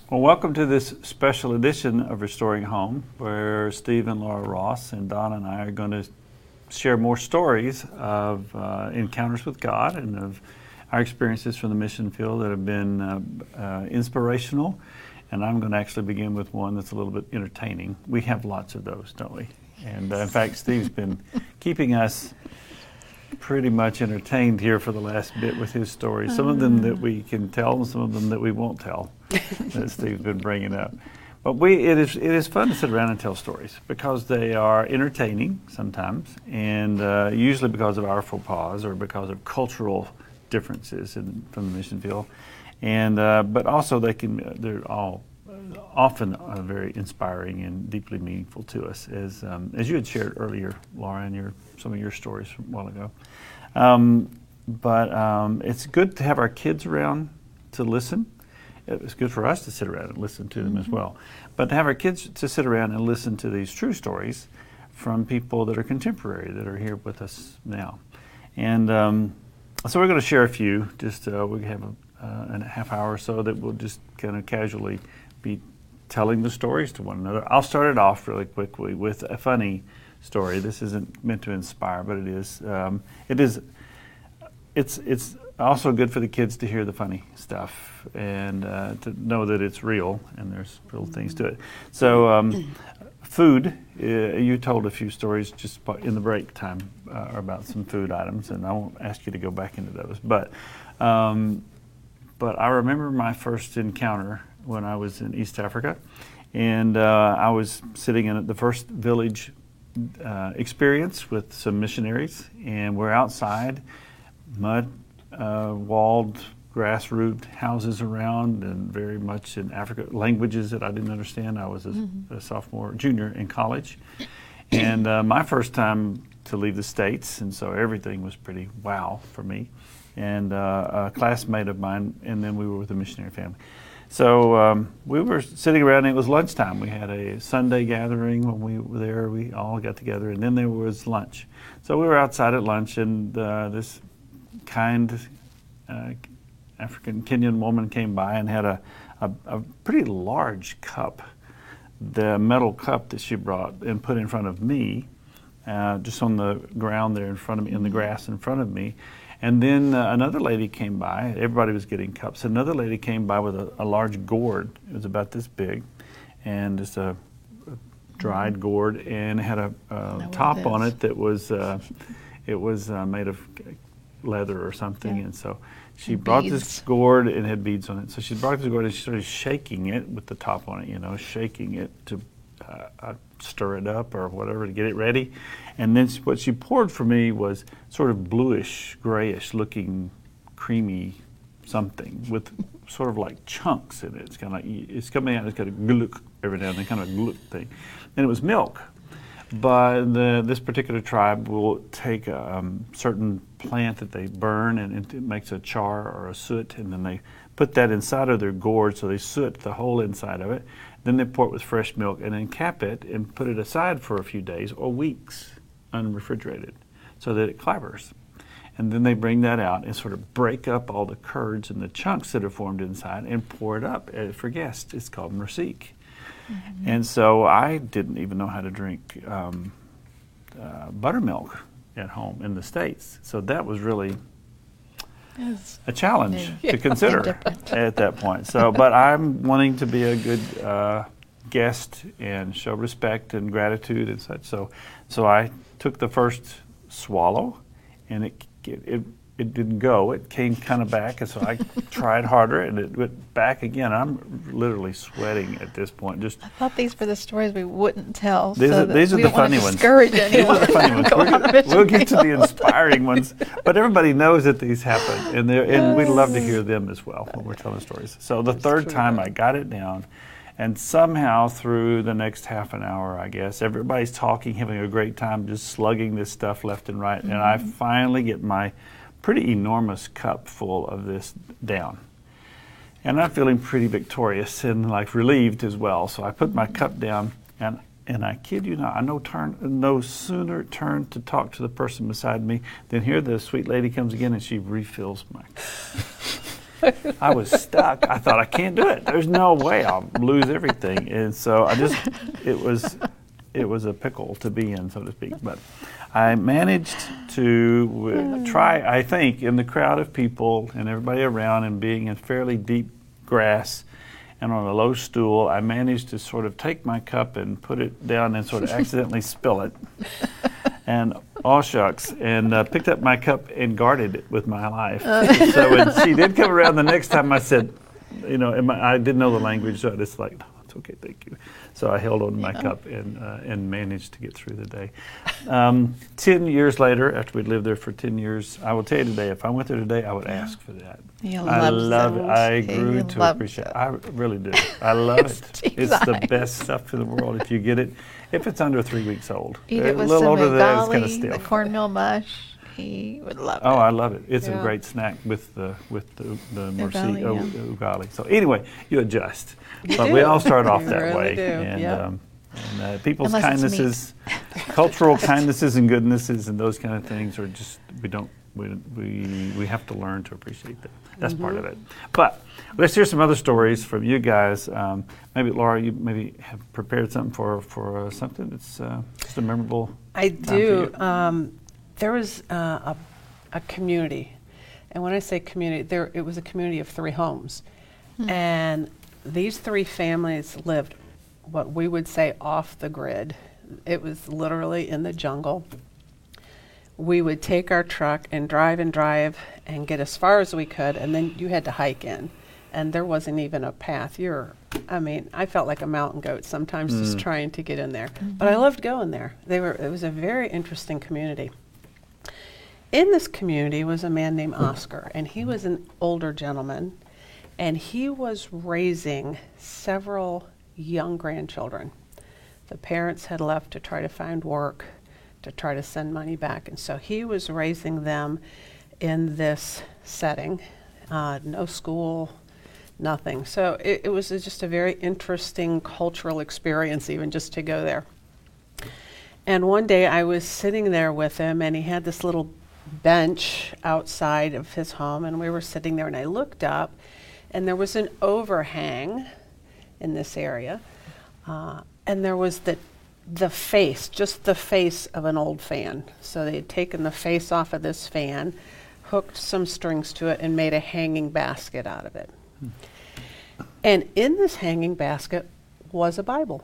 Well, welcome to this special edition of Restoring Home, where Steve and Laura Ross and Don and I are going to share more stories of encounters with God and of our experiences from the mission field that have been inspirational. And I'm going to actually begin with one that's a little bit entertaining. We have lots of those, don't we? And in fact, Steve's been keeping us pretty much entertained here for the last bit with his stories. Some of them that we can tell and some of them that we won't tell that Steve's been bringing up. But it is fun to sit around and tell stories because they are entertaining sometimes, and usually because of our faux pas or because of cultural differences from the mission field. And but also they're all often very inspiring and deeply meaningful to us, as you had shared earlier, Laura, in some of your stories from a while ago. But it's good to have our kids around to listen. It's good for us to sit around and listen to them as well. But to have our kids to sit around and listen to these true stories from people that are contemporary, that are here with us now. And so we're going to share a few. Just we have a half hour or so that we'll just kind of casually be telling the stories to one another. I'll start it off really quickly with a funny story. This isn't meant to inspire, but it is. It's also good for the kids to hear the funny stuff and to know that it's real and there's real things to it. So food, you told a few stories just in the break time about some food items, and I won't ask you to go back into those. But I remember my first encounter when I was in East Africa, and I was sitting in the first village experience with some missionaries, and we're outside, mud walled, grass roofed houses around, and very much in Africa, languages that I didn't understand. I was a junior in college, and my first time to leave the States, and so everything was pretty wow for me. And a classmate of mine, and then we were with a missionary family. So we were sitting around, and it was lunchtime. We had a Sunday gathering when we were there. We all got together, and then there was lunch. So we were outside at lunch, and this kind African Kenyan woman came by and had a pretty large cup, the metal cup that she brought and put in front of me, just on the ground there in front of me, in the grass in front of me. And then another lady came by. Everybody was getting cups. Another lady came by with a large gourd. It was about this big, and just a dried gourd, and it had a top on it that was made of leather or something. Yeah. And so she brought this gourd and had beads on it. So she brought this gourd and she started shaking it with the top on it, shaking it to stir it up or whatever to get it ready. And then what she poured for me was sort of bluish, grayish looking, creamy something with sort of like chunks in it. It's kind of like, it's coming out, it's got a gluk every now and then, kind of a gluk thing. And it was milk. But this particular tribe will take a certain plant that they burn, and it makes a char or a soot, and then they put that inside of their gourd, so they soot the whole inside of it. Then they pour it with fresh milk and then cap it and put it aside for a few days or weeks, unrefrigerated, so that it clabbers. And then they bring that out and sort of break up all the curds and the chunks that are formed inside and pour it up for guests. It's called mursique. Mm-hmm. And so I didn't even know how to drink buttermilk at home in the States. So that was really a challenge to consider at that point. So, but I'm wanting to be a good guest and show respect and gratitude and such. So I took the first swallow, and it didn't go. It came kind of back, and so I tried harder, and it went back again. I'm literally sweating at this point. I thought these were the stories we wouldn't tell. These are the funny ones. Discourage anyone. These are the funny ones. We'll get to the inspiring ones, but everybody knows that these happen, and we love to hear them as well when we're telling stories. So the third time I got it down, and somehow through the next half an hour, I guess, everybody's talking, having a great time, just slugging this stuff left and right, and I finally get my pretty enormous cup full of this down. And I'm feeling pretty victorious and like relieved as well. So I put my cup down, and I kid you not, I no sooner turned to talk to the person beside me than here the sweet lady comes again and she refills my cup. I was stuck. I thought, I can't do it. There's no way, I'll lose everything. And so it was a pickle to be in, so to speak. But I managed to try, I think, in the crowd of people and everybody around and being in fairly deep grass and on a low stool, I managed to sort of take my cup and put it down and sort of accidentally spill it. And all shucks, and picked up my cup and guarded it with my life. So when she did come around the next time, I said, I didn't know the language, so I just like, no, it's okay, thank you. So I held on to my cup and managed to get through the day. 10 years later, after we'd lived there for 10 years, I will tell you today, if I went there today, I would ask for that. I love it. I grew to appreciate it. I really do. I love it. It's the best stuff in the world if you get it. If it's under 3 weeks old. Eat it with a little some older than that, it's kind of ugali, stiff. the cornmeal mush. He would love it. Oh, I love it. It's a Yeah. great snack with the merci Ugali, ugali. So anyway, you adjust. You But do. we all start off You that really way. do, And, yep. People's Unless it's kindnesses, cultural kindnesses and goodnesses and those kind of things are just, we have to learn to appreciate that. That's part of it. But let's hear some other stories from you guys. Maybe Laura, you maybe have prepared something for something that's just a memorable I time for do. you. There was a community, and when I say community, it was a community of 3 homes, and these 3 families lived what we would say off the grid. It was literally in the jungle. We would take our truck and drive and get as far as we could, and then you had to hike in, and there wasn't even a path. I felt like a mountain goat sometimes just trying to get in there, but I loved going there. It was a very interesting community. In this community was a man named Oscar, and he was an older gentleman, and he was raising several young grandchildren. The parents had left to try to find work, to try to send money back, and so he was raising them in this setting, no school, nothing. So it was just a very interesting cultural experience even just to go there. And one day I was sitting there with him, and he had this little bench outside of his home, and we were sitting there, and I looked up, and there was an overhang in this area, and there was just the face of an old fan. So they had taken the face off of this fan, hooked some strings to it, and made a hanging basket out of it. And in this hanging basket was a Bible.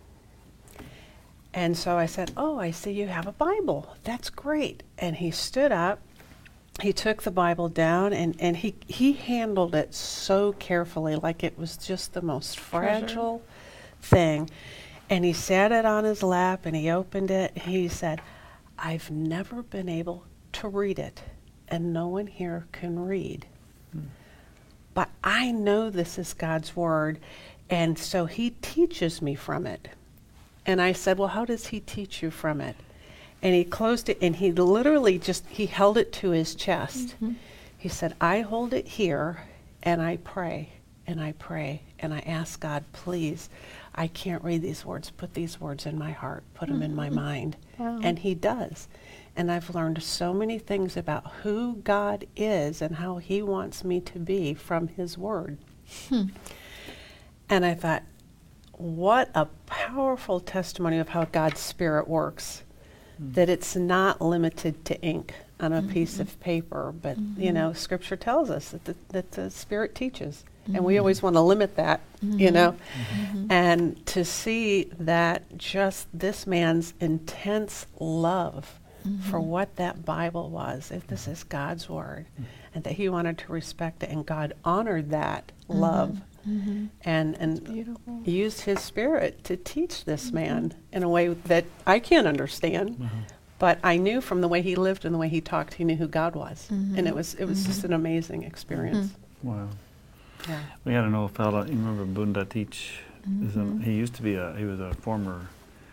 And so I said, "Oh, I see you have a Bible. That's great." And he stood up, he took the Bible down, and he handled it so carefully, like it was just the most fragile thing. And he sat it on his lap, and he opened it, and he said, "I've never been able to read it, and no one here can read. But I know this is God's Word, and so he teaches me from it." And I said, "Well, how does he teach you from it?" And he closed it, and he literally he held it to his chest. He said, "I hold it here, and I pray, and I pray, and I ask God, please, I can't read these words. Put these words in my heart. Put them in my mind." Wow. And he does. And I've learned so many things about who God is and how he wants me to be from his word. And I thought, what a powerful testimony of how God's Spirit works. That it's not limited to ink on a piece of paper, but Scripture tells us that the Spirit teaches. And we always want to limit that, and to see that just this man's intense love for what that Bible was, if this is God's Word, and that he wanted to respect it, and God honored that love and Beautiful. used his Spirit to teach this man in a way that I can't understand. But I knew from the way he lived and the way he talked, he knew who God was. And it was just an amazing experience. Wow. Yeah. We had an old fellow, you remember Bunda Teach? He used to be he was a former,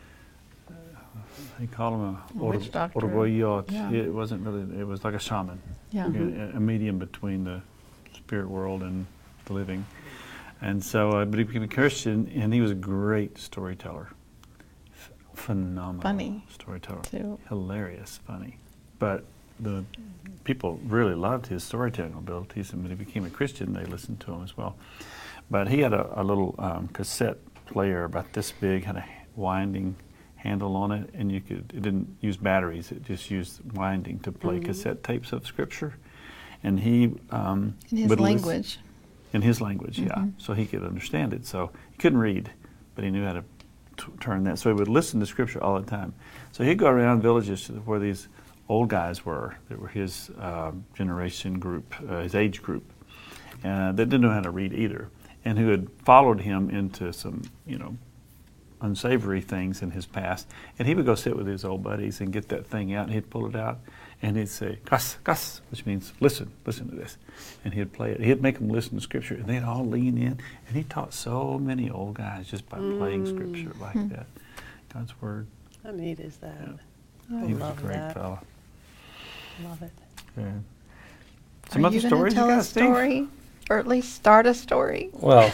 they called him Witch doctor. Orgoyot. Yeah. It wasn't really, it was like a shaman, Yeah. a medium between the spirit world and the living. And so, but he became a Christian, and he was a great storyteller. Phenomenal Funny, storyteller. too. Hilarious, funny. But the people really loved his storytelling abilities, and when he became a Christian, they listened to him as well. But he had a little cassette player about this big, had a winding handle on it, and it didn't use batteries, it just used winding to play cassette tapes of scripture. And he In his would language. in his language, yeah, so he could understand it. So he couldn't read, but he knew how to turn that. So he would listen to scripture all the time. So he'd go around villages where these old guys were, that were his generation group, his age group, that didn't know how to read either, and who had followed him into some, unsavory things in his past. And he would go sit with his old buddies and get that thing out, and he'd pull it out, and he'd say, "Gus, Gus," which means listen to this. And he'd play it. He'd make them listen to scripture, and they'd all lean in. And he taught so many old guys just by playing scripture like that. God's Word. How neat is that? Yeah. I He was love a great that. fellow. Love it. Yeah. Are Some other you gonna stories you tell got, a Steve? story, or at least start a story? Well,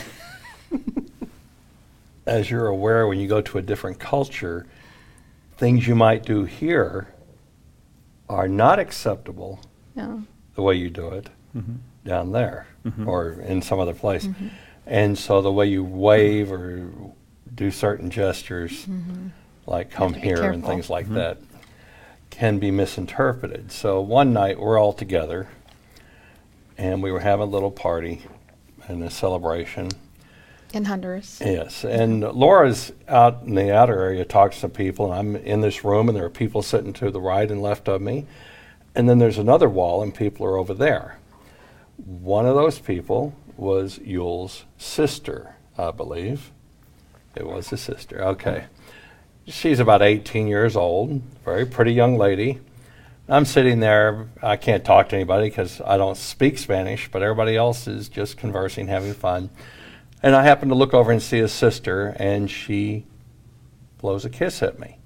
as you're aware, when you go to a different culture, things you might do here are not acceptable No. the way you do it Mhm. down there Mhm. or in some other place. And so the way you wave or do certain gestures, like come to be here and careful. things like that, can be misinterpreted. So one night we're all together and we were having a little party and a celebration. In Honduras. Yes, and Laura's out in the outer area talks to people, and I'm in this room, and there are people sitting to the right and left of me, and then there's another wall, and people are over there. One of those people was Yule's sister, I believe. It was his sister, okay. She's about 18 years old, very pretty young lady. I'm sitting there, I can't talk to anybody because I don't speak Spanish, but everybody else is just conversing, having fun. And I happen to look over and see his sister, and she blows a kiss at me.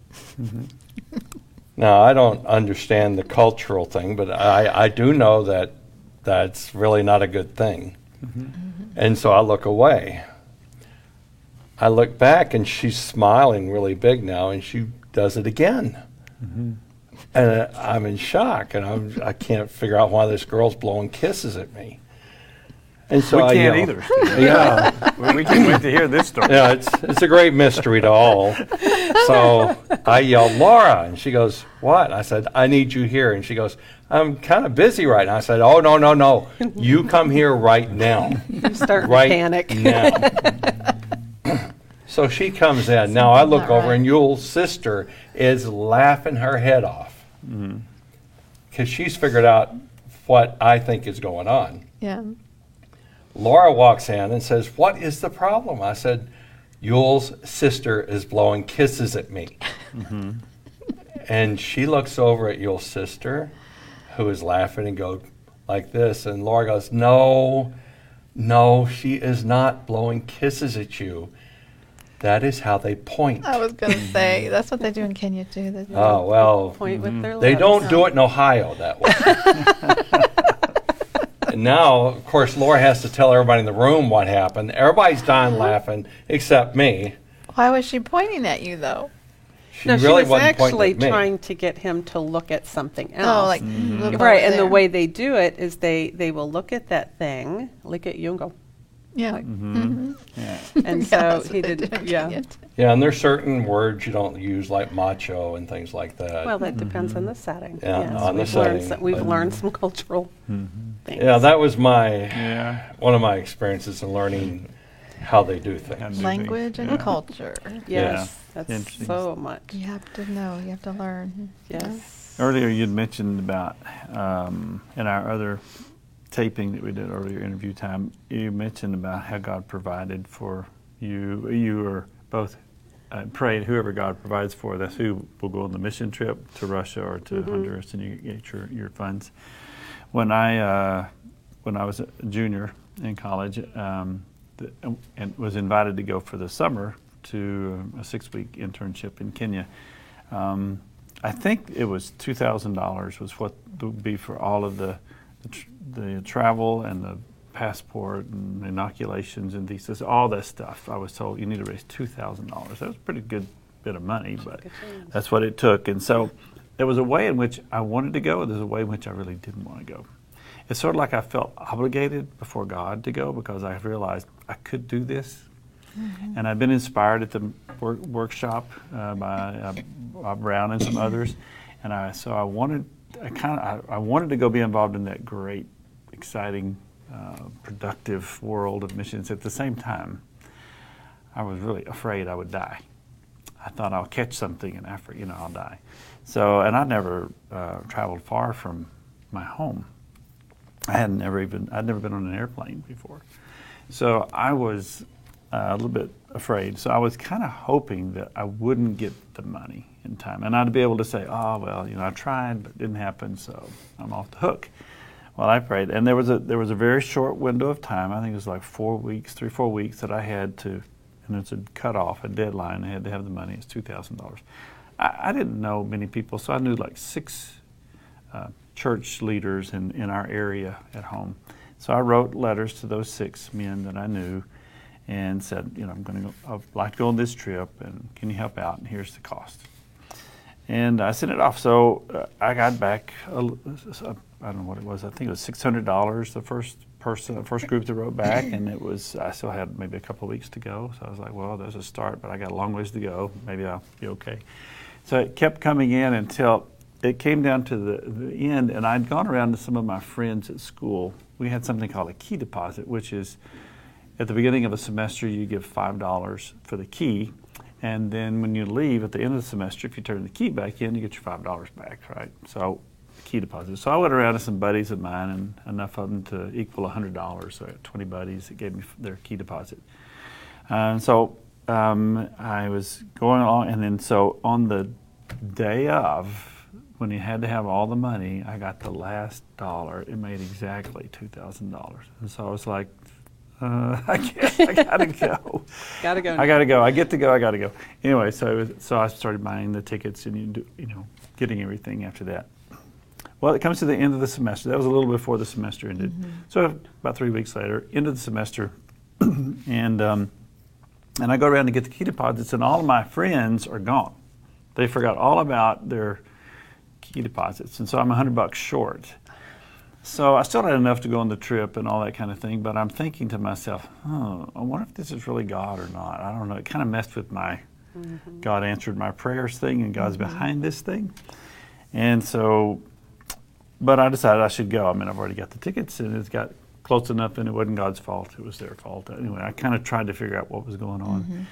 Now, I don't understand the cultural thing, but I do know that that's really not a good thing. And so I look away. I look back, and she's smiling really big now, and she does it again. And I'm in shock, and I can't figure out why this girl's blowing kisses at me. And so We I can't yell. either, Steve. Yeah. We can't wait to hear this story. Yeah, it's a great mystery to all. So I yelled, "Laura," and she goes, "What?" I said, "I need you here." And she goes, "I'm kind of busy right now." I said, "Oh, no. You come here right now. You start to Right panic. now." So she comes in. Now I look not over, right. and Yule's sister is laughing her head off because she's figured out what I think is going on. Yeah. Laura walks in and says, "What is the problem?" I said, "Yule's sister is blowing kisses at me." And she looks over at Yule's sister, who is laughing and goes like this. And Laura goes, No, she is not blowing kisses at you. That is how they point. I was going to say, that's what they do in Kenya too. They Oh, well, Point with their they lips. don't do it in Ohio that way. And now, of course, Laura has to tell everybody in the room what happened. Everybody's dying laughing except me. Why was she pointing at you though? She No, really she was wasn't actually pointing at me. trying to get him to look at something else. Oh, like look over right, and the there. way they do it is they will look at that thing, look at you and go, Yeah. Yeah. and Yeah, so that's what he they did, do in yeah. Kenya, too. Yeah, and there's certain words you don't use, like macho and things like that. Well, that depends on the setting. Yeah, Yes, on the we've learned setting, some, we've but- learned some cultural things. yeah, that was Yeah. one of my experiences in learning how they do How things. to do Language things. and Yeah. culture. Yes, Yeah. that's Interesting. so much. You have to know. You have to learn. Yes. Earlier, you'd mentioned about in our other taping that we did earlier, interview time. You mentioned about how God provided for you. You were both prayed whoever God provides for. That's who will go on the mission trip to Russia or to Honduras, and you get your funds. When I was a junior in college, and was invited to go for the summer to a 6-week internship in Kenya. I think it was $2,000 was what would be for all of the travel and the passport and inoculations and visas, all that stuff. I was told you need to raise $2,000. That was a pretty good bit of money, but that's what it took. And so there was a way in which I wanted to go, and there's a way in which I really didn't want to go. It's sort of like I felt obligated before God to go because I realized I could do this. Mm-hmm. And I'd been inspired at the workshop by Bob Brown and some others. And I wanted to go be involved in that great, exciting, productive world of missions. At the same time, I was really afraid I would die. I thought I'll catch something in Africa, I'll die. So, and I'd never traveled far from my home. I'd never been on an airplane before. So I was a little bit afraid. So I was kind of hoping that I wouldn't get the money in time. And I'd be able to say, oh, well, I tried, but it didn't happen, so I'm off the hook. Well, I prayed. And there was a very short window of time. I think it was like 4 weeks, 4 weeks that I had to, and it's a cutoff, a deadline. I had to have the money. It's $2,000. I didn't know many people, so I knew like 6 church leaders in our area at home. So I wrote letters to those 6 men that I knew and said, I'd like to go on this trip, and can you help out? And here's the cost. And I sent it off. So I got back, I don't know what it was. I think it was $600 the first group that wrote back, and I still had maybe a couple of weeks to go. So I was like, well, there's a start, but I got a long ways to go. Maybe I'll be okay. So it kept coming in until it came down to the end, and I'd gone around to some of my friends at school. We had something called a key deposit, which is at the beginning of a semester, you give $5 for the key, and then when you leave at the end of the semester, if you turn the key back in, you get your $5 back, right? So key deposit. So I went around to some buddies of mine, and enough of them to equal $100. So I had 20 buddies that gave me their key deposit. So I was going along, and then so on the day of, when you had to have all the money, I got the last dollar. It made exactly $2,000. And so I was like, I guess I gotta go. Gotta go. I gotta go. I get to go. I gotta go. Anyway, so I started buying the tickets and getting everything after that. Well, it comes to the end of the semester. That was a little before the semester ended. Mm-hmm. So about 3 weeks later, end of the semester, and I go around to get the key deposits, and all of my friends are gone. They forgot all about their key deposits, and so I'm $100 short. So I still had enough to go on the trip and all that kind of thing, but I'm thinking to myself, I wonder if this is really God or not. I don't know. It kind of messed with my God answered my prayers thing, and God's behind this thing. And so, but I decided I should go. I mean, I've already got the tickets, and it's got close enough, and it wasn't God's fault. It was their fault. Anyway, I kind of tried to figure out what was going on.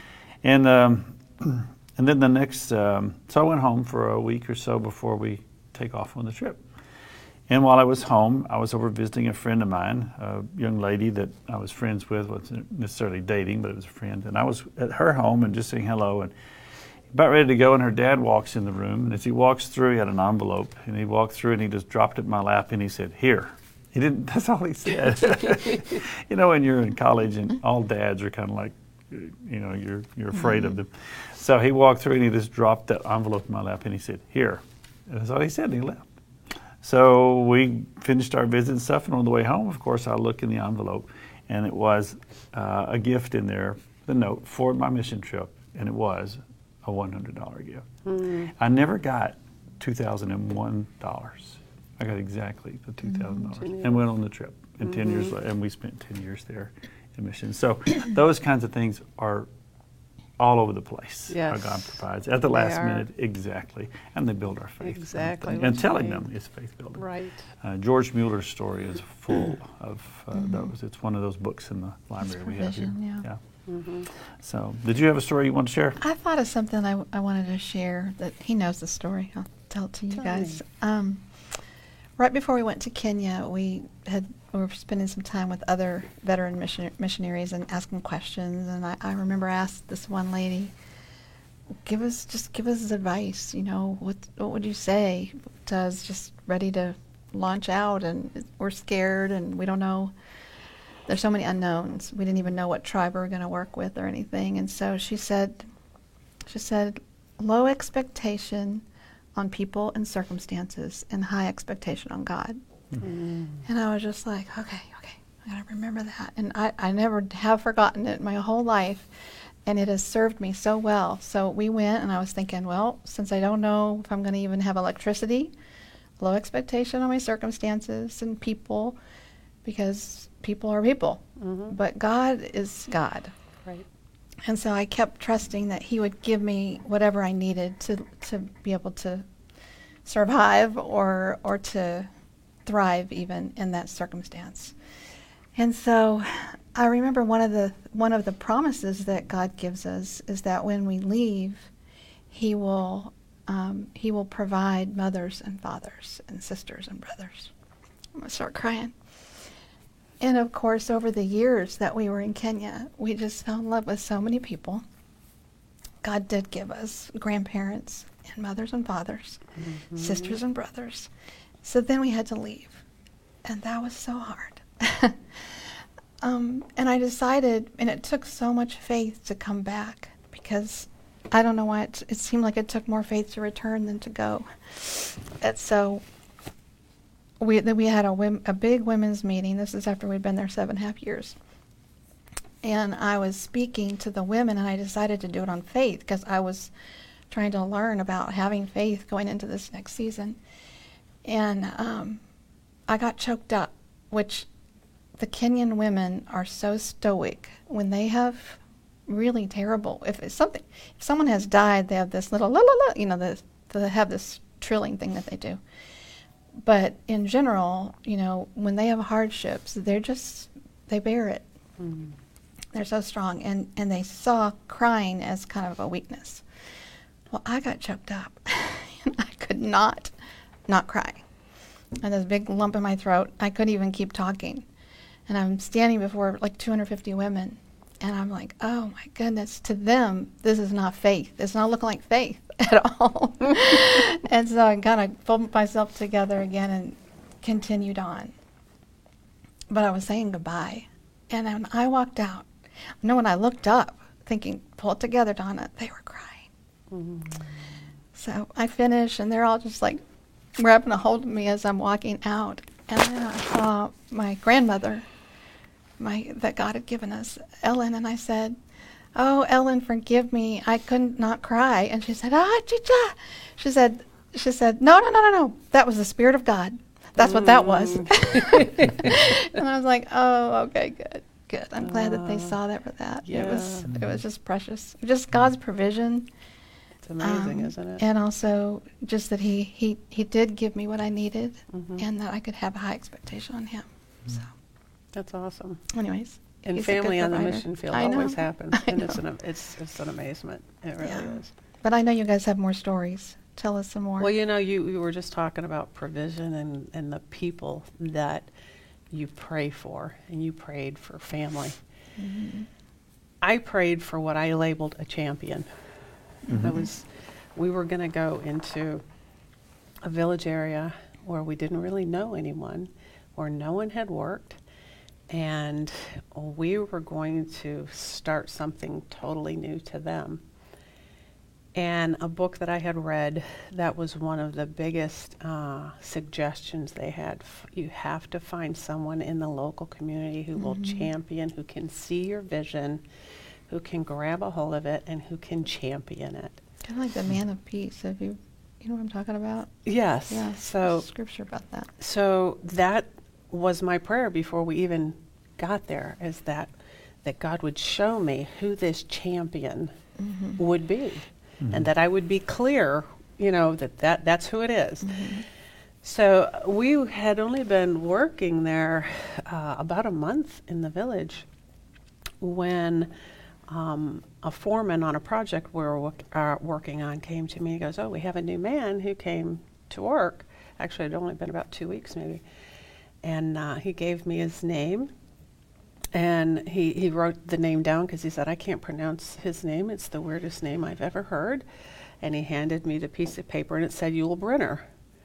And then the next, so I went home for a week or so before we take off on the trip. And while I was home, I was over visiting a friend of mine, a young lady that I was friends with, wasn't necessarily dating, but it was a friend. And I was at her home and just saying hello, and about ready to go, and her dad walks in the room. And as he walks through, he had an envelope, and he walked through and he just dropped it in my lap, and he said, "Here." He didn't, that's all he said. When you're in college and all dads are kind of like, you're afraid of them. So he walked through and he just dropped that envelope in my lap, and he said, "Here." And that's all he said, and he left. So we finished our visit and stuff, and on the way home, of course, I look in the envelope, and it was a gift in there, the note for my mission trip, and it was a $100 gift. I never got $2,001. I got exactly the $2,000 and went on the trip. And 10 years later, and we spent 10 years there in missions. So those kinds of things are all over the place. Yes. How God provides at the last minute, exactly, and they build our faith. Exactly, and telling them is faith building. Right. George Mueller's story is full of those. It's one of those books in the library we have here. Yeah. So, did you have a story you want to share? I thought of something I wanted to share that he knows the story. I'll tell it to you guys. Right before we went to Kenya, we were spending some time with other veteran missionaries and asking questions. And I remember asked this one lady, give us advice. What would you say to us just ready to launch out, and we're scared and we don't know. There's so many unknowns. We didn't even know what tribe we were going to work with or anything. And so she said, low expectation on people and circumstances and high expectation on God. And I was just like, okay, I got to remember that. And I never have forgotten it my whole life. and it has served me so well. So we went, and I was thinking, well, since I don't know if I'm going to even have electricity, low expectation on my circumstances and people, because people are people. But God is God. Right. And so I kept trusting that he would give me whatever I needed to be able to survive or to thrive even in that circumstance. And so I remember one of the promises that God gives us is that when we leave, he will provide mothers and fathers and sisters and brothers. I'm going to start crying. And of course, over the years that we were in Kenya, we just fell in love with so many people. God did give us grandparents and mothers and fathers, sisters and brothers. So then we had to leave. And that was so hard. And I decided, and it took so much faith to come back, because I don't know why it seemed like it took more faith to return than to go. And so we had a big women's meeting. This is after we'd been there 7.5 years. And I was speaking to the women, and I decided to do it on faith because I was trying to learn about having faith going into this next season. And I got choked up, which the Kenyan women are so stoic when they have really terrible, if someone has died, they have this little la la la, they have this trilling thing that they do. But in general, when they have hardships, they bear it. They're so strong, and they saw crying as kind of a weakness. Well, I got choked up, and I could not cry. And this big lump in my throat, I couldn't even keep talking. And I'm standing before like 250 women, and I'm like, oh my goodness, to them, this is not faith. It's not looking like faith at all. And so I kind of pulled myself together again and continued on. But I was saying goodbye. And then I walked out. When I looked up, thinking, pull it together, Donna, they were crying. So I finished, and they're all just like grabbing a hold of me as I'm walking out. And then I saw my grandmother, that God had given us, Ellen, and I said, oh, Ellen, forgive me. I couldn't not cry. And she said, chicha. She said, no. That was the Spirit of God. That's what that was. And I was like, oh, okay, good. I'm glad that they saw that for that. Yeah. It was just precious. Just God's provision. It's amazing, isn't it? And also just that he did give me what I needed, and that I could have a high expectation on him. So That's awesome. anyways. And he's a good family on the provider. mission field I know. always happens. I And know. it's an amazement. It really Yeah. is. But I know you guys have more stories. Tell us some more. Well, you were just talking about provision and the people that you pray for, and you prayed for family. I prayed for what I labeled a champion. We were going to go into a village area where we didn't really know anyone, where no one had worked, and we were going to start something totally new to them. And a book that I had read, that was one of the biggest suggestions they had. You have to find someone in the local community who will champion, who can see your vision, who can grab a hold of it, and who can champion it. Kind of like the man of peace. Have you know what I'm talking about? Yes. Yeah. So scripture about that. So that was my prayer before we even got there, is that God would show me who this champion would be, and that I would be clear, that's who it is. So we had only been working there about a month in the village when a foreman on a project we were working on came to me and goes, oh, we have a new man who came to work. Actually, it had only been about 2 weeks maybe. And he gave me his name, and he wrote the name down because he said, I can't pronounce his name. It's the weirdest name I've ever heard. And he handed me the piece of paper, and it said Yul Brynner.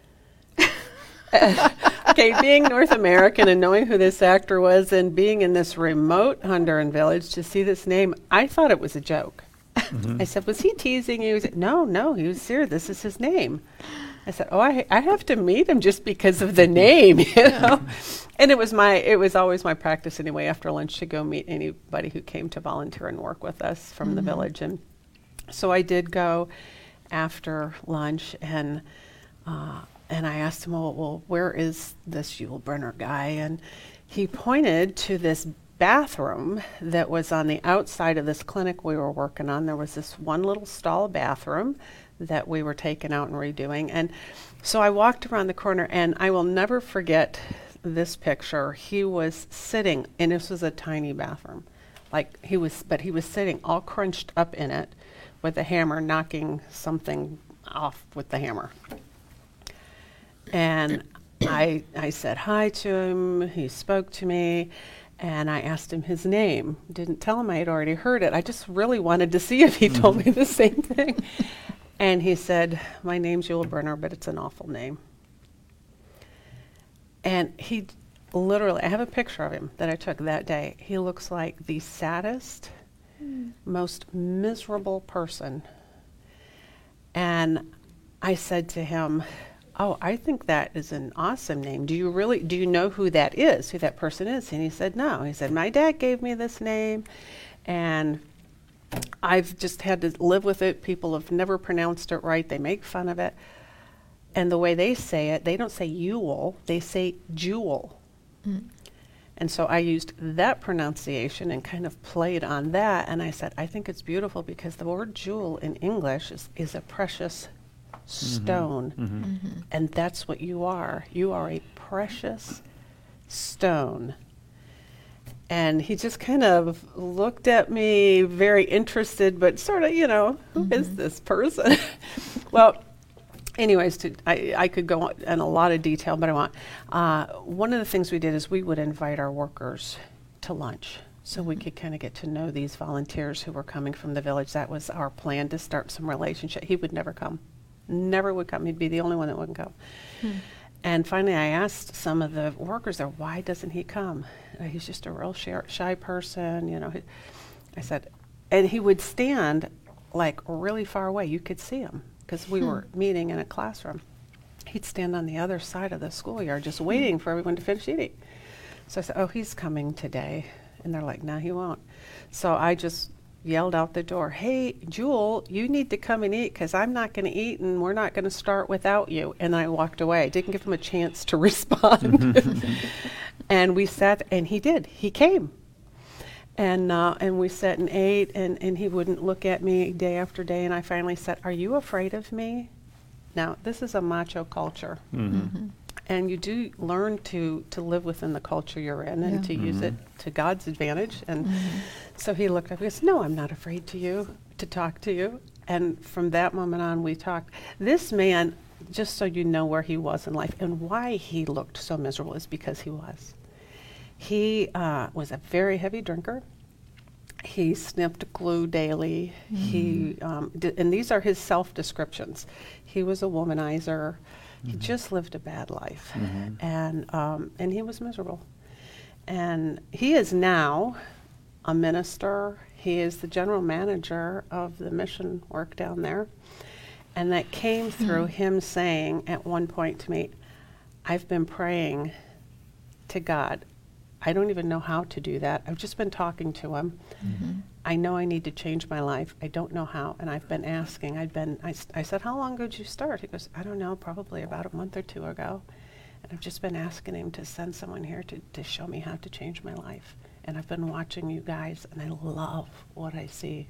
Okay, being North American and knowing who this actor was and being in this remote Honduran village, to see this name, I thought it was a joke. I said, was he teasing you? He said, no, he was serious. This is his name. I said, oh, I have to meet him just because of the name, you know. And it was always my practice anyway after lunch to go meet anybody who came to volunteer and work with us from the village. And so I did go after lunch, and I asked him, well, where is this Yul Brynner guy? And he pointed to this bathroom that was on the outside of this clinic we were working on. There was this one little stall bathroom that we were taking out and redoing. And so I walked around the corner, and I will never forget this picture. He was sitting, and this was a tiny bathroom. But he was sitting all crunched up in it with a hammer, knocking something off with the hammer. And I said hi to him. He spoke to me. And I asked him his name. Didn't tell him I had already heard it. I just really wanted to see if he told me the same thing. And he said, my name's Yul Brynner, but it's an awful name. And he literally, I have a picture of him that I took that day. He looks like the saddest, most miserable person. And I said to him, oh, I think that is an awesome name. Do you know who that is, who that person is? And he said, no. He said, my dad gave me this name, and I've just had to live with it. People have never pronounced it right. They make fun of it. And the way they say it, they don't say Yule, they say Jewel. And so I used that pronunciation and kind of played on that. And I said, I think it's beautiful because the word jewel in English is a precious stone. And that's what you are. You are a precious stone. And he just kind of looked at me very interested, but sort of, who is this person? Well, anyways, I could go on in a lot of detail, but I won't. One of the things we did is we would invite our workers to lunch so we could kind of get to know these volunteers who were coming from the village. That was our plan, to start some relationship. He would never come. Never would come. He'd be the only one that wouldn't come. And finally I asked some of the workers there, why doesn't he come? He's just a real shy person, I said, and he would stand like really far away. You could see him because we were meeting in a classroom. He'd stand on the other side of the schoolyard just waiting for everyone to finish eating. So I said, oh, he's coming today. And they're like, no, he won't. So I just yelled out the door, hey, Jewel, you need to come and eat because I'm not going to eat and we're not going to start without you. And I walked away. I didn't give him a chance to respond. And we sat, and he did. He came. And we sat and ate, and he wouldn't look at me day after day. And I finally said, are you afraid of me? Now, this is a macho culture. And you do learn to live within the culture you're in and to use it to God's advantage. And so he looked up and goes, no, I'm not afraid to talk to you. And from that moment on, we talked. This man, just so you know where he was in life and why he looked so miserable, is because he was. He was a very heavy drinker. He sniffed glue daily. He and these are his self-descriptions. He was a womanizer. He just lived a bad life, and he was miserable. And he is now a minister. He is the general manager of the mission work down there. And that came through him saying at one point to me, I've been praying to God. I don't even know how to do that. I've just been talking to him. I know I need to change my life. I don't know how. And I've been asking. I said, how long ago did you start? He goes, I don't know, probably about a month or two ago. And I've just been asking him to send someone here to show me how to change my life. And I've been watching you guys, and I love what I see.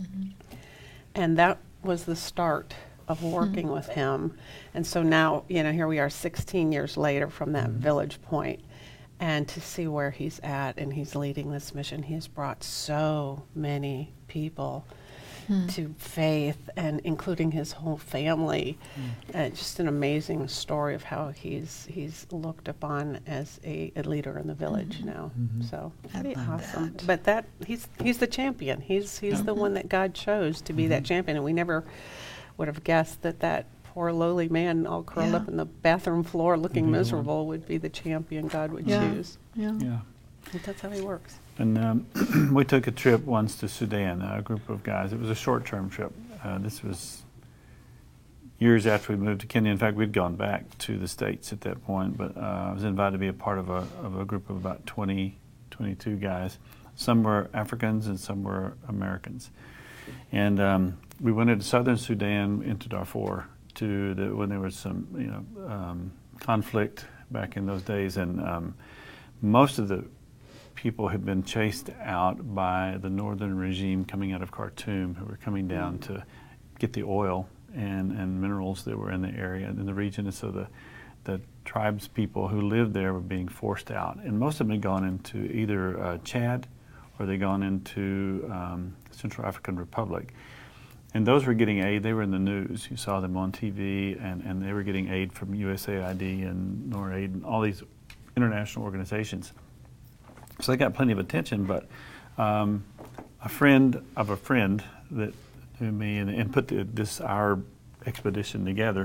And that was the start of working with him. And so now, here we are 16 years later from that village point. And to see where he's at, and he's leading this mission. He has brought so many people to faith, and including his whole family. Just an amazing story of how he's looked upon as a leader in the village now. So pretty awesome. That. But he's the champion. He's the one that God chose to be that champion, and we never would have guessed that poor lowly man all curled up in the bathroom floor looking miserable would be the champion God would choose. Yeah. That's how he works. And we took a trip once to Sudan, a group of guys. It was a short-term trip. This was years after we moved to Kenya. In fact, we'd gone back to the States at that point, but I was invited to be a part of a group of about 22 guys. Some were Africans and some were Americans. And we went into southern Sudan, into Darfur, when there was some conflict back in those days. And most of the people had been chased out by the northern regime coming out of Khartoum, who were coming down to get the oil and minerals that were in the area, in the region. And so the tribes people who lived there were being forced out. And most of them had gone into either Chad or they'd gone into Central African Republic. And those were getting aid. They were in the news. You saw them on TV, and they were getting aid from USAID and NORAID and all these international organizations. So they got plenty of attention, but a friend of a friend that knew me and put our expedition together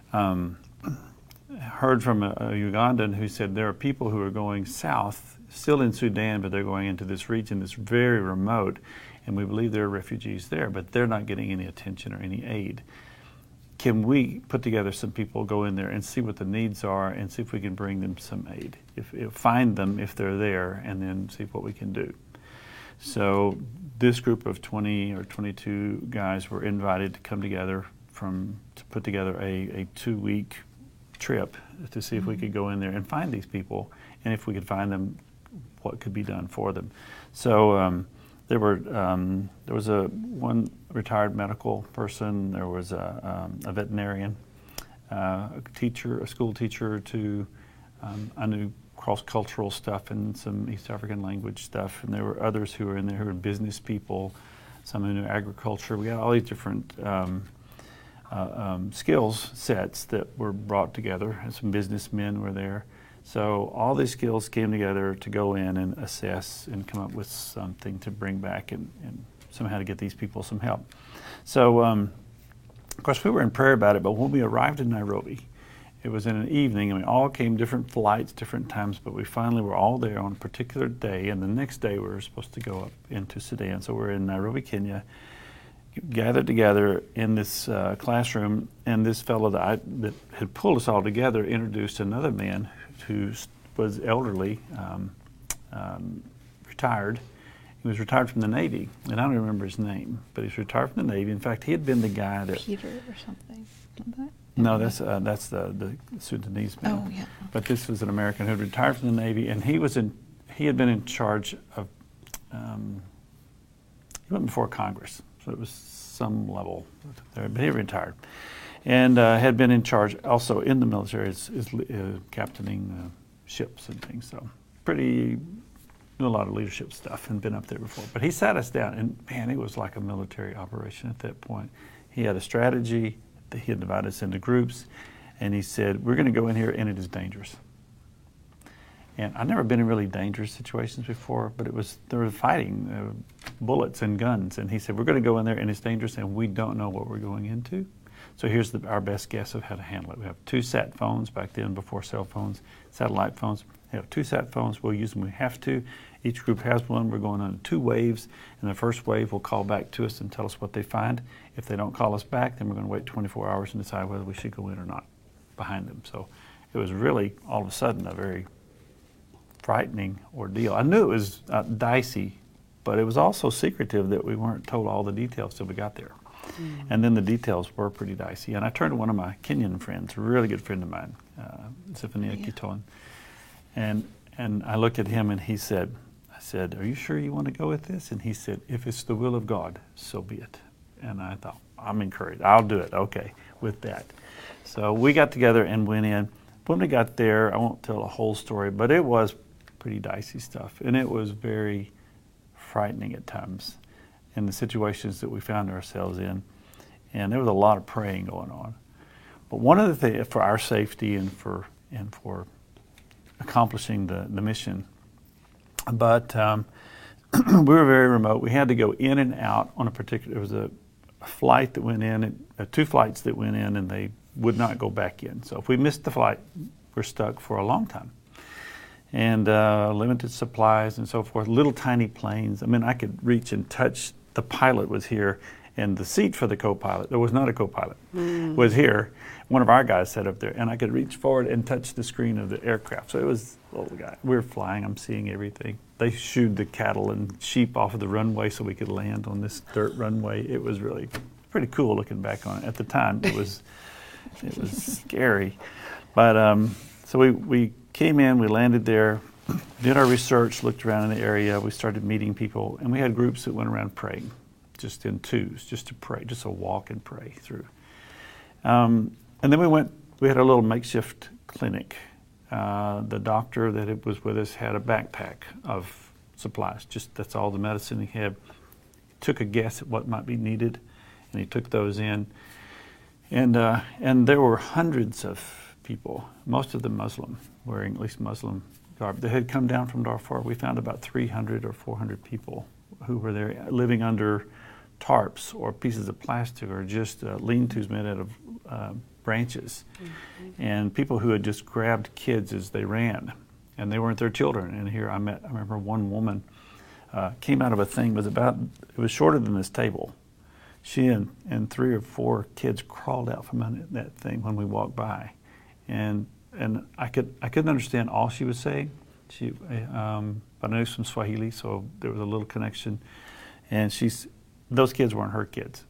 heard from a Ugandan who said there are people who are going south, still in Sudan, but they're going into this region that's very remote, and we believe there are refugees there, but they're not getting any attention or any aid. Can we put together some people, go in there and see what the needs are and see if we can bring them some aid, find them if they're there, and then see what we can do. So this group of 20 or 22 guys were invited to come together to put together a 2-week trip to see if we could go in there and find these people, and if we could find them, what could be done for them. So there was one retired medical person, there was a veterinarian, a teacher, a school teacher, I knew cross-cultural stuff and some East African language stuff, and there were others who were in there who were business people, some who knew agriculture. We got all these different skills sets that were brought together, and some businessmen were there. So all these skills came together to go in and assess and come up with something to bring back and somehow to get these people some help. So, of course, we were in prayer about it, but when we arrived in Nairobi, it was in an evening, and we all came different flights, different times, but we finally were all there on a particular day, and the next day we were supposed to go up into Sudan. So we're in Nairobi, Kenya, gathered together in this classroom, and this fellow that had pulled us all together introduced another man who was elderly, retired. He was retired from the Navy, and I don't remember his name, but he's retired from the Navy. In fact, he had been the guy that... Peter or something. No, that's the Sudanese man. Oh, yeah. But this was an American who had retired from the Navy, and he had been in charge of... he went before Congress, so it was some level there, but he retired. And had been in charge also in the military as captaining ships and things. So knew a lot of leadership stuff and been up there before. But he sat us down, and man, it was like a military operation at that point. He had a strategy. He had divided us into groups, and he said, we're going to go in here, and it is dangerous. And I've never been in really dangerous situations before, but there was fighting, bullets and guns. And he said, we're going to go in there, and it's dangerous, and we don't know what we're going into. So here's our best guess of how to handle it. We have 2 sat phones back then, before cell phones, satellite phones. We have 2 sat phones. We'll use them when we have to. Each group has one. We're going on 2 waves, and the first wave will call back to us and tell us what they find. If they don't call us back, then we're going to wait 24 hours and decide whether we should go in or not behind them. So it was really, all of a sudden, a very frightening ordeal. I knew it was dicey, but it was also secretive that we weren't told all the details till we got there. And then the details were pretty dicey. And I turned to one of my Kenyan friends, a really good friend of mine, Zephaniah Kiton, and I looked at him and I said, are you sure you want to go with this? And he said, if it's the will of God, so be it. And I thought, I'm encouraged. I'll do it. Okay, with that. So we got together and went in. When we got there, I won't tell the whole story, but it was pretty dicey stuff. And it was very frightening at times in the situations that we found ourselves in. And there was a lot of praying going on. But one of the things, for our safety and for accomplishing the mission, but we were very remote. We had to go in and out on there was a flight that went in, 2 flights that went in, and they would not go back in. So if we missed the flight, we're stuck for a long time. and limited supplies and so forth, little tiny planes. I mean, I could reach and touch. The pilot was here, and the seat for the co-pilot, there was not a co-pilot, was here. One of our guys sat up there, and I could reach forward and touch the screen of the aircraft. So it was, oh, guy, we were flying, I'm seeing everything. They shooed the cattle and sheep off of the runway so we could land on this dirt runway. It was really pretty cool looking back on it. At the time, it was scary. But so we came in, we landed there, did our research, looked around in the area, we started meeting people, and we had groups that went around praying, just in twos, just to pray, just to walk and pray through. And then we had a little makeshift clinic. The doctor that was with us had a backpack of supplies, just that's all the medicine he had. Took a guess at what might be needed, and he took those in. And there were hundreds of people, most of them Muslim, wearing at least Muslim garb. They had come down from Darfur. We found about 300 or 400 people who were there living under tarps or pieces of plastic or just lean-tos made out of branches. And people who had just grabbed kids as they ran, and they weren't their children. And here I remember one woman came out of a thing, it was shorter than this table. She and 3 or 4 kids crawled out from under that thing when we walked by, and I couldn't understand all she was saying. But I knew some Swahili, so there was a little connection. And those kids weren't her kids.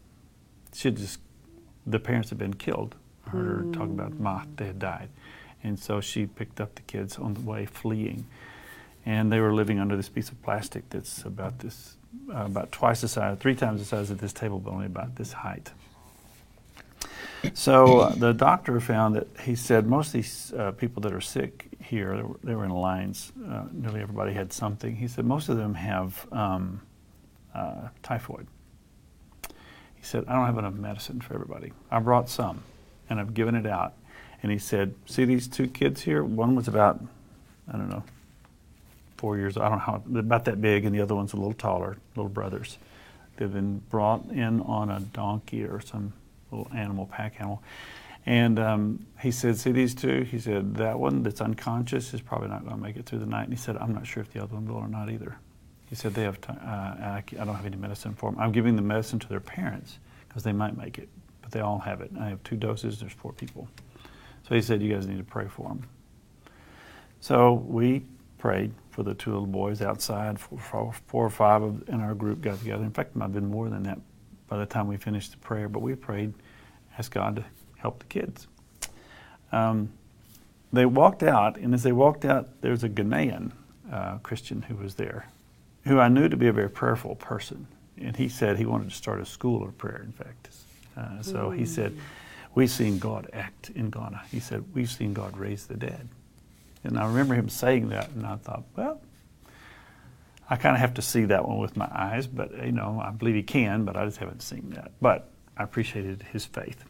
The parents had been killed. I heard her talk about they had died, and so she picked up the kids on the way fleeing, and they were living under this piece of plastic that's about twice the size, 3 times the size of this table, but only about this height. So the doctor found that, he said, most of these people that are sick here, they were in lines, nearly everybody had something. He said most of them have typhoid. He said, I don't have enough medicine for everybody. I brought some, and I've given it out. And he said, see these 2 kids here? One was about, 4 years, I don't know how, about that big, and the other one's a little taller, little brothers. They've been brought in on a donkey or some little animal, pack animal. And he said, see these 2? He said, that one that's unconscious is probably not going to make it through the night. And he said, I'm not sure if the other one will or not either. He said, they have I don't have any medicine for them. I'm giving the medicine to their parents because they might make it, but they all have it. I have 2 doses, there's 4 people. So he said, you guys need to pray for them. So we prayed for the 2 little boys outside. 4 or 5 in our group got together. In fact, it might have been more than that by the time we finished the prayer, but we prayed, asked God to help the kids. They walked out, and as they walked out, there was a Ghanaian Christian who was there, who I knew to be a very prayerful person. And he said he wanted to start a school of prayer, in fact. So he said, we've seen God act in Ghana. He said, we've seen God raise the dead. And I remember him saying that, and I thought, well, I kind of have to see that one with my eyes, but, I believe he can, but I just haven't seen that. But I appreciated his faith.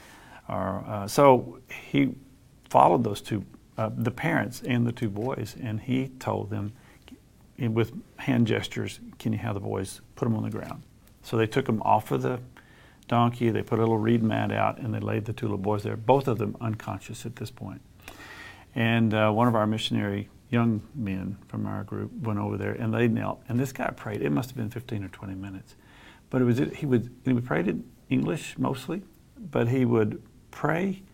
So he followed those 2, the parents and the 2 boys, and he told them, with hand gestures, can you have the boys put them on the ground? So they took them off of the donkey, they put a little reed mat out, and they laid the 2 little boys there, both of them unconscious at this point. And one of our missionary young men from our group went over there, and they knelt, and this guy prayed. It must have been 15 or 20 minutes. But he would pray in English mostly, but he would pray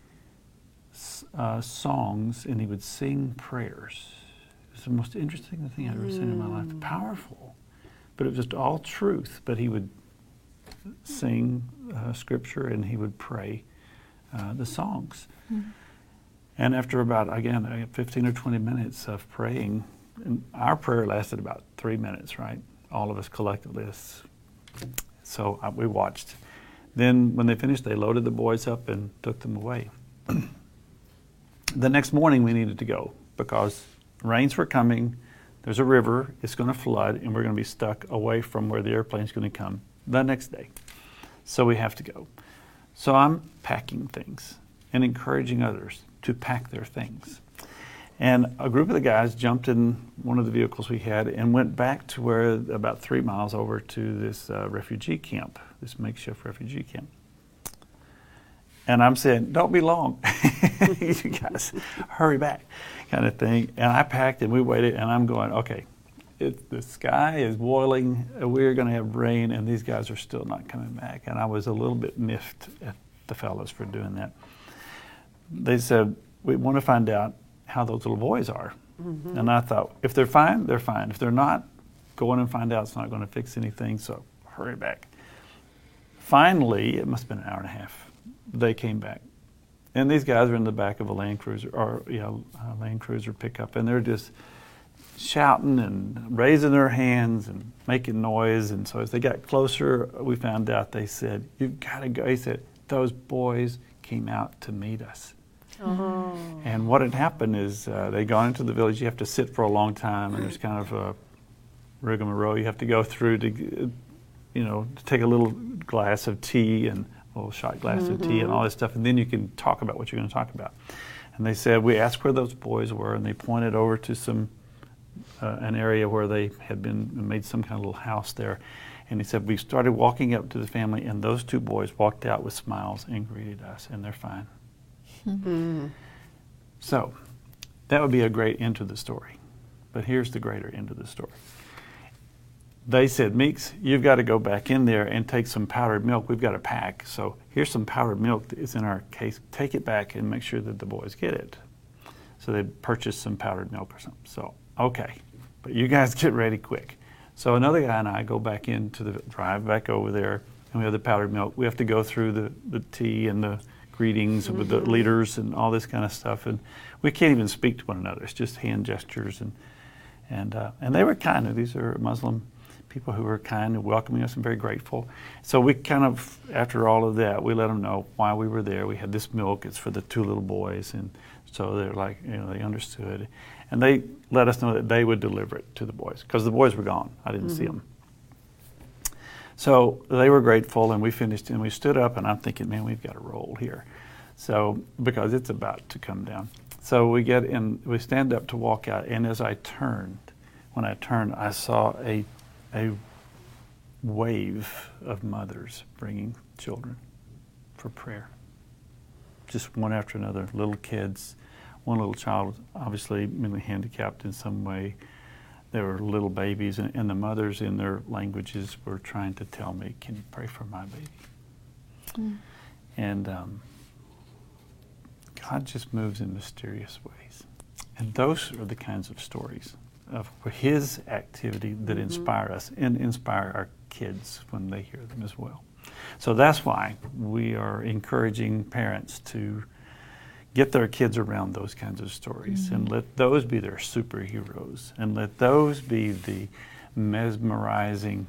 songs, and he would sing prayers. It's the most interesting thing I've ever seen in my life. Powerful, but it was just all truth. But he would sing scripture, and he would pray the songs. And after about, again, 15 or 20 minutes of praying, and our prayer lasted about 3 minutes, right? All of us collectively. So we watched. Then when they finished, they loaded the boys up and took them away. The next morning we needed to go because rains were coming, there's a river, it's going to flood, and we're going to be stuck away from where the airplane's going to come the next day. So we have to go. So I'm packing things and encouraging others to pack their things. And a group of the guys jumped in one of the vehicles we had and went back to where, about 3 miles over to this refugee camp, this makeshift refugee camp. And I'm saying, don't be long. You guys, hurry back, kind of thing. And I packed and we waited, and I'm going, okay, the sky is boiling. We're going to have rain, and these guys are still not coming back. And I was a little bit miffed at the fellows for doing that. They said, we want to find out how those little boys are. Mm-hmm. And I thought, if they're fine, they're fine. If they're not, go in and find out. It's not going to fix anything, so hurry back. Finally, it must have been an hour and a half, they came back. And these guys are in the back of a Land Cruiser, Land Cruiser pickup, and they're just shouting and raising their hands and making noise. And so as they got closer, we found out, they said, you've got to go. He said, those boys came out to meet us. Oh. And what had happened is they'd gone into the village. You have to sit for a long time, and there's kind of a rigmarole you have to go through to, to take a little glass of tea and a little shot glass of tea and all this stuff, and then you can talk about what you're going to talk about. And they said, we asked where those boys were, and they pointed over to an area where they had made some kind of little house there. And he said, we started walking up to the family, and those two boys walked out with smiles and greeted us, and they're fine. Mm-hmm. So that would be a great end to the story. But here's the greater end of the story. They said, Meeks, you've got to go back in there and take some powdered milk. We've got a pack. So here's some powdered milk that is in our case. Take it back and make sure that the boys get it. So they purchased some powdered milk or something. So, okay, but you guys get ready quick. So another guy and I go back drive back over there, and we have the powdered milk. We have to go through the tea and the greetings with the leaders and all this kind of stuff. And we can't even speak to one another. It's just hand gestures. And they were kind. These are Muslim people who were kind and welcoming us and very grateful. So we kind of, after all of that, we let them know why we were there. We had this milk. It's for the two little boys. And so they're like, they understood. And they let us know that they would deliver it to the boys, because the boys were gone. I didn't see them. So they were grateful, and we finished, and we stood up, and I'm thinking, man, we've got to roll here. So, because it's about to come down. So we get in, we stand up to walk out, and as when I turned, I saw a wave of mothers bringing children for prayer. Just one after another, little kids. One little child, obviously mentally handicapped in some way. There were little babies, and the mothers in their languages were trying to tell me, can you pray for my baby? Mm. And God just moves in mysterious ways. And those are the kinds of stories of His activity that inspire us and inspire our kids when they hear them as well. So that's why we are encouraging parents to get their kids around those kinds of stories and let those be their superheroes, and let those be the mesmerizing,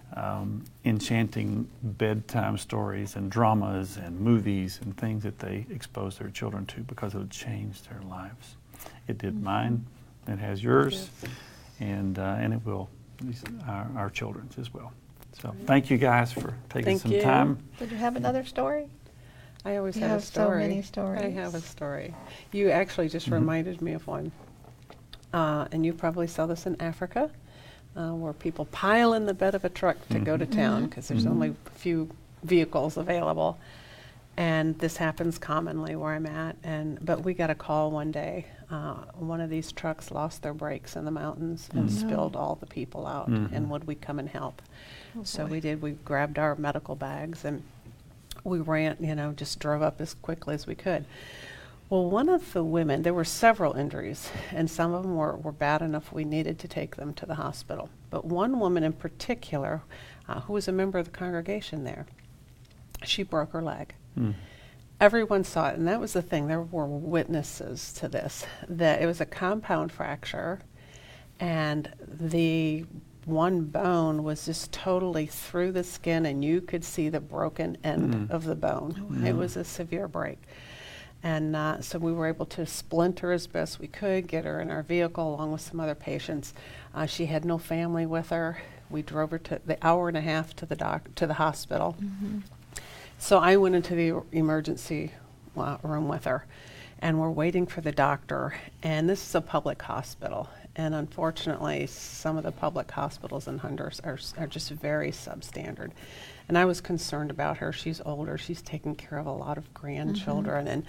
enchanting bedtime stories and dramas and movies and things that they expose their children to, because it would change their lives. It did mine, it has yours, and it will our children's as well. So thank you guys for taking some time. Did you have another story? I always you have a story. So many stories. I have a story. You actually just reminded me of one. And you probably saw this in Africa, where people pile in the bed of a truck to go to town because there's only a few vehicles available. And this happens commonly where I'm at. But we got a call one day. One of these trucks lost their brakes in the mountains and spilled all the people out. And would we come and help? So we did. We grabbed our medical bags and we ran, just drove up as quickly as we could. Well, one of the women, there were several injuries, and some of them were bad enough we needed to take them to the hospital. But one woman in particular, who was a member of the congregation there, she broke her leg. Everyone saw it, and that was the thing. There were witnesses to this, that it was a compound fracture, and the one bone was just totally through the skin, and you could see the broken end of the bone. Oh, wow. It was a severe break. And so we were able to splinter as best we could, get her in our vehicle along with some other patients. She had no family with her. We drove her to the hour and a half to the hospital. So I went into the emergency room with her. and we're waiting for the doctor. And this is a public hospital. And unfortunately, some of the public hospitals in Honduras are just very substandard. And I was concerned about her. She's older. She's taking care of a lot of grandchildren.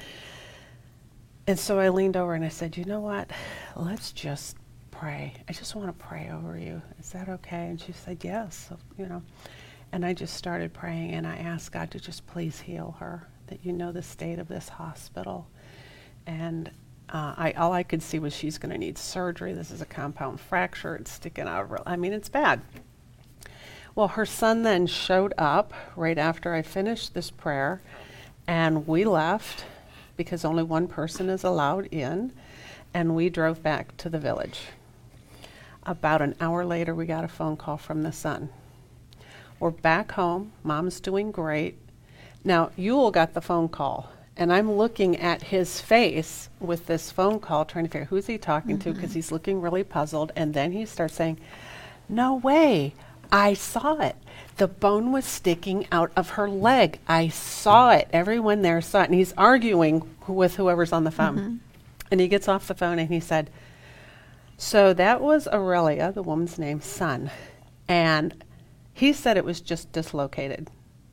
And so I leaned over and I said, you know what? Let's just pray. I just want to pray over you. Is that okay? And she said, yes. So, you know. And I just started praying, and I asked God to just please heal her, that you know the state of this hospital. And all I could see was she's going to need surgery. This is a compound fracture. It's sticking out of her. I mean, it's bad. Well, her son then showed up right after I finished this prayer, and we left because only one person is allowed in, and we drove back to the village. About an hour later, we got a phone call from the son. We're back home. Mom's doing great. Now, Yule got the phone call, and I'm looking at his face with this phone call, trying to figure who's he talking to, because he's looking really puzzled. And then he starts saying, no way, I saw it. The bone was sticking out of her leg. I saw it. Everyone there saw it. And he's arguing with whoever's on the phone. And he gets off the phone and he said, so that was Aurelia, the woman's name, son. And he said it was just dislocated.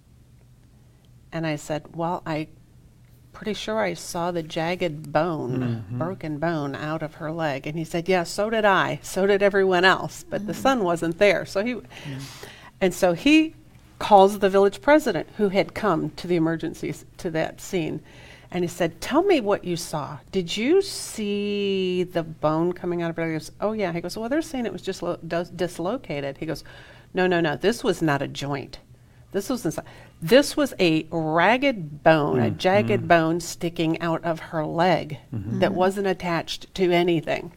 And I said, well, I'm pretty sure I saw the jagged bone, broken bone out of her leg. And he said, yeah, so did I. So did everyone else. But the son wasn't there. So and so he calls the village president, who had come to the emergencies to that scene. And he said, tell me what you saw. Did you see the bone coming out of her leg? He goes, oh, yeah. He goes, well, they're saying it was just dislocated. He goes, no, this was not a joint. This was inside. This was a ragged bone, a jagged bone sticking out of her leg that wasn't attached to anything.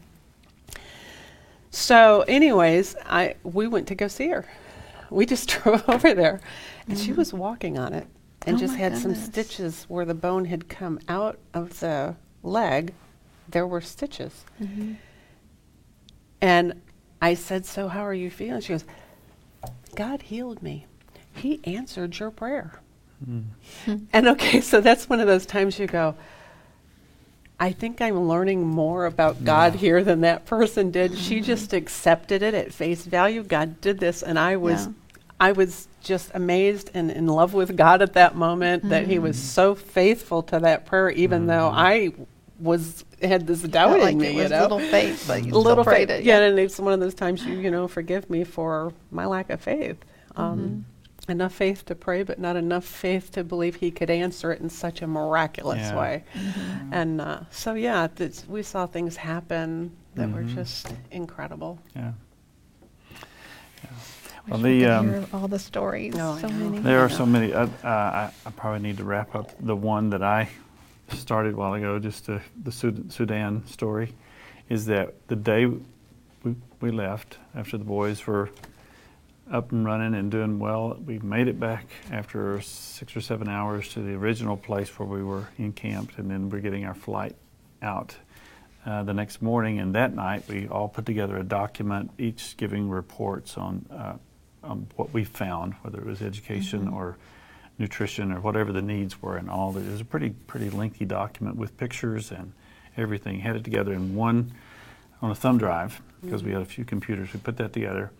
So anyways, we went to go see her. We just drove over there, and she was walking on it and just had some stitches where the bone had come out of the leg. There were stitches. And I said, so how are you feeling? She goes, God healed me. He answered your prayer. And okay, so that's one of those times you go, I think I'm learning more about God here than that person did. She just accepted it at face value. God did this, and I was just amazed and in love with God at that moment, that he was so faithful to that prayer, even though I had this doubt in me, you know. Little faith, but you little prayed faith. it. Yeah, and it's one of those times you forgive me for my lack of faith. Enough faith to pray, but not enough faith to believe he could answer it in such a miraculous way. And so, we saw things happen that were just incredible. Yeah. Well, Well, hear all the stories. No, So I know. many. there are so many. I probably need to wrap up the one that I started a while ago, just the Sudan story, is that the day we left, after the boys were up and running and doing well, we made it back after 6 or 7 hours to the original place where we were encamped, and then we're getting our flight out the next morning. And that night, we all put together a document, each giving reports on what we found, whether it was education or nutrition or whatever the needs were, and all that. It was a pretty lengthy document with pictures and everything. Had it together in one on a thumb drive, because we had a few computers. We put that together.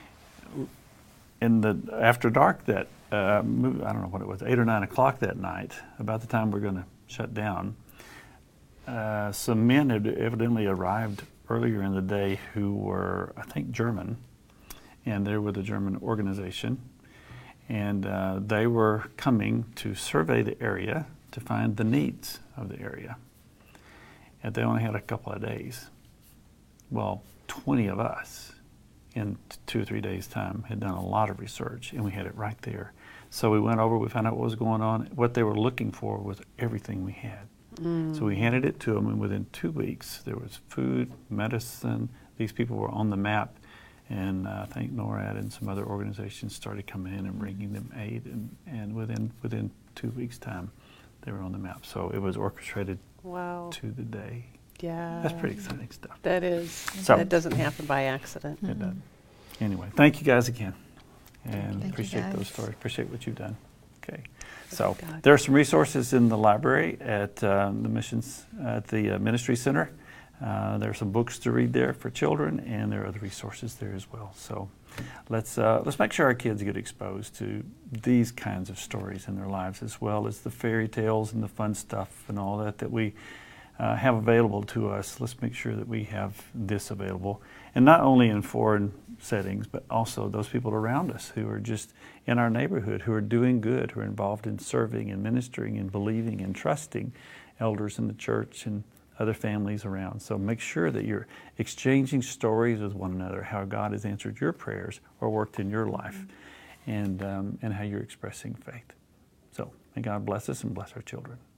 After dark that I don't know what it was, 8 or 9 o'clock that night, about the time we're going to shut down, some men had evidently arrived earlier in the day who were, I think, German, and they were the German organization, and they were coming to survey the area to find the needs of the area. And they only had a couple of days. Well, 20 of us in 2 or 3 days' time had done a lot of research, and we had it right there. So we went over, we found out what was going on. What they were looking for was everything we had. So we handed it to them, and within 2 weeks, there was food, medicine. These people were on the map, and I think NORAD and some other organizations started coming in and bringing them aid, and within 2 weeks' time, they were on the map. So it was orchestrated to the day. Yeah. That's pretty exciting stuff. That is. So- That doesn't happen by accident. It does. Anyway, thank you guys again, and Thank you, appreciate guys. those stories. Appreciate what you've done. Okay. So God. there are some resources in the library at the missions at the ministry center. There are some books to read there for children, and there are other resources there as well. So let's make sure our kids get exposed to these kinds of stories in their lives, as well as the fairy tales and the fun stuff and all that we have available to us. Let's make sure that we have this available, and not only in foreign settings, but also those people around us who are just in our neighborhood, who are doing good, who are involved in serving and ministering and believing and trusting elders in the church and other families around. So make sure that you're exchanging stories with one another, how God has answered your prayers or worked in your life, and how you're expressing faith. So may God bless us and bless our children.